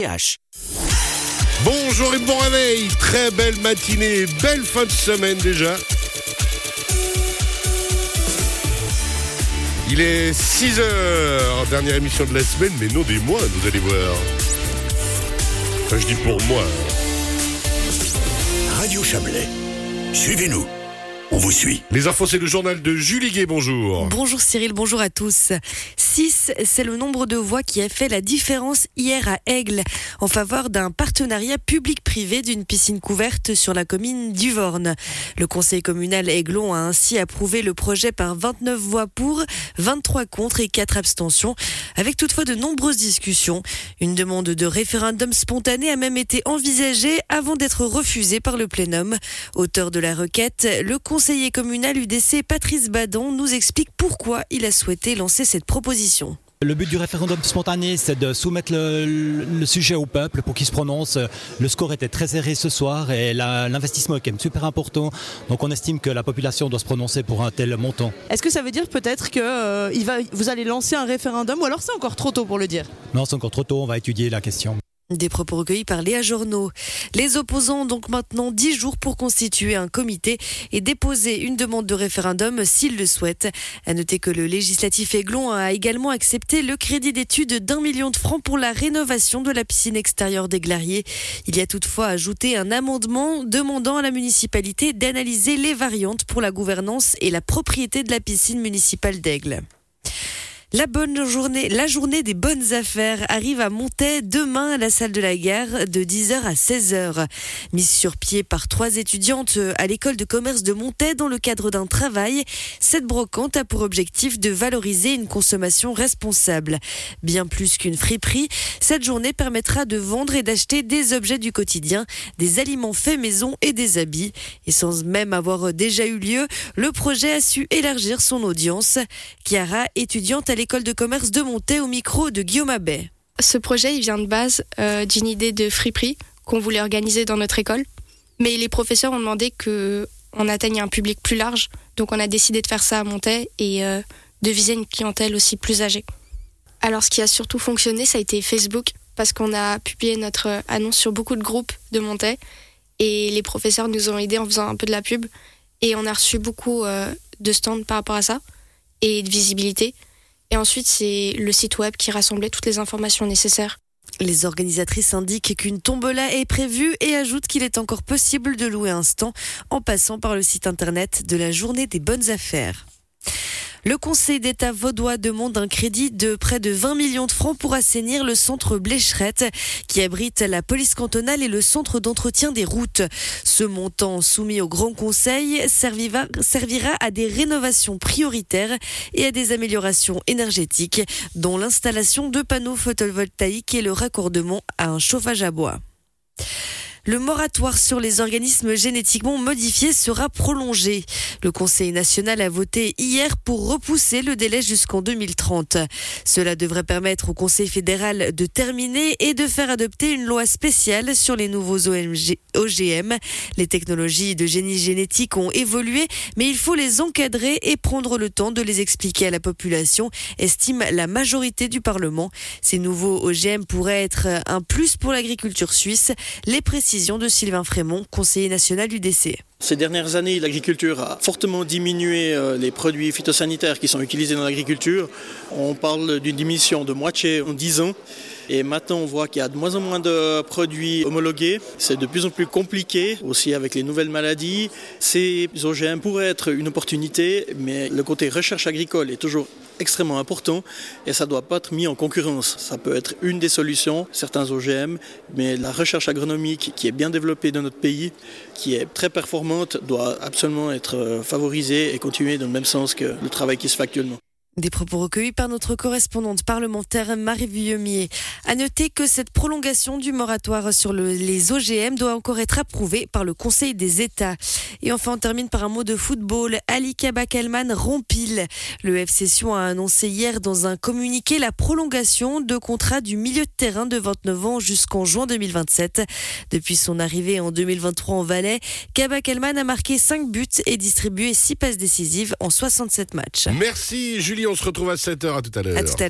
Bonjour et bon réveil, très belle matinée, belle fin de semaine déjà. Il est 6h, dernière émission de la semaine, mais non des mois, vous allez voir. Enfin, je dis pour moi. Radio Chablais, suivez-nous. On vous suit. Les infos, c'est le journal de Julie Gué, bonjour. Bonjour Cyril, bonjour à tous. 6, c'est le nombre de voix qui a fait la différence hier à Aigle en faveur d'un partenariat public-privé d'une piscine couverte sur la commune d'Uvorne. Le conseil communal aiglon a ainsi approuvé le projet par 29 voix pour, 23 contre et 4 abstentions, avec toutefois de nombreuses discussions. Une demande de référendum spontané a même été envisagée avant d'être refusée par le plénum. Auteur de la requête, le conseiller communal UDC Patrice Badon nous explique pourquoi il a souhaité lancer cette proposition. Le but du référendum spontané, c'est de soumettre le sujet au peuple pour qu'il se prononce. Le score était très serré ce soir et l'investissement est quand même super important. Donc on estime que la population doit se prononcer pour un tel montant. Est-ce que ça veut dire peut-être que vous allez lancer un référendum ou alors c'est encore trop tôt pour le dire ? Non, c'est encore trop tôt, on va étudier la question. Des propos recueillis par Léa Journeau. Les opposants ont donc maintenant 10 jours pour constituer un comité et déposer une demande de référendum s'ils le souhaitent. À noter que le législatif aiglon a également accepté le crédit d'études d'1 million de francs pour la rénovation de la piscine extérieure d'Aiglarié. Il y a toutefois ajouté un amendement demandant à la municipalité d'analyser les variantes pour la gouvernance et la propriété de la piscine municipale d'Aigle. La journée des bonnes affaires arrive à Montaix demain à la salle de la gare de 10h à 16h. Mise sur pied par 3 étudiantes à l'école de commerce de Montaix dans le cadre d'un travail, cette brocante a pour objectif de valoriser une consommation responsable. Bien plus qu'une friperie, cette journée permettra de vendre et d'acheter des objets du quotidien, des aliments faits maison et des habits. Et sans même avoir déjà eu lieu, le projet a su élargir son audience. Chiara, étudiante à l'école de commerce de Montaix au micro de Guillaume Abbé. Ce projet, il vient de base d'une idée de friperie qu'on voulait organiser dans notre école. Mais les professeurs ont demandé qu'on atteigne un public plus large. Donc on a décidé de faire ça à Montaix et de viser une clientèle aussi plus âgée. Alors ce qui a surtout fonctionné, ça a été Facebook, parce qu'on a publié notre annonce sur beaucoup de groupes de Montaix. Et les professeurs nous ont aidés en faisant un peu de la pub. Et on a reçu beaucoup de stands par rapport à ça et de visibilité. Et ensuite, c'est le site web qui rassemblait toutes les informations nécessaires. Les organisatrices indiquent qu'une tombola est prévue et ajoutent qu'il est encore possible de louer un stand en passant par le site internet de la Journée des bonnes affaires. Le Conseil d'État vaudois demande un crédit de près de 20 millions de francs pour assainir le centre Blécherette qui abrite la police cantonale et le centre d'entretien des routes. Ce montant soumis au Grand Conseil servira à des rénovations prioritaires et à des améliorations énergétiques, dont l'installation de panneaux photovoltaïques et le raccordement à un chauffage à bois. Le moratoire sur les organismes génétiquement modifiés sera prolongé. Le Conseil national a voté hier pour repousser le délai jusqu'en 2030. Cela devrait permettre au Conseil fédéral de terminer et de faire adopter une loi spéciale sur les nouveaux OGM. Les technologies de génie génétique ont évolué, mais il faut les encadrer et prendre le temps de les expliquer à la population, estime la majorité du Parlement. Ces nouveaux OGM pourraient être un plus pour l'agriculture suisse. Les précisions de Sylvain Frémont, conseiller national UDC. Ces dernières années, l'agriculture a fortement diminué les produits phytosanitaires qui sont utilisés dans l'agriculture. On parle d'une diminution de moitié en 10 ans. Et maintenant, on voit qu'il y a de moins en moins de produits homologués. C'est de plus en plus compliqué, aussi avec les nouvelles maladies. Ces OGM pourraient être une opportunité, mais le côté recherche agricole est toujours extrêmement important et ça ne doit pas être mis en concurrence. Ça peut être une des solutions, certains OGM, mais la recherche agronomique qui est bien développée dans notre pays, qui est très performante, doit absolument être favorisée et continuer dans le même sens que le travail qui se fait actuellement. Des propos recueillis par notre correspondante parlementaire Marie Vuillemier. À noter que cette prolongation du moratoire sur les OGM doit encore être approuvée par le Conseil des États. Et enfin, on termine par un mot de football. Ali Kabakelman rempile. Le FC Sion a annoncé hier dans un communiqué la prolongation de contrat du milieu de terrain de 29 ans jusqu'en juin 2027. Depuis son arrivée en 2023 en Valais, Kabakelman a marqué 5 buts et distribué 6 passes décisives en 67 matchs. Merci Julie, on se retrouve à 7h, à tout à l'heure.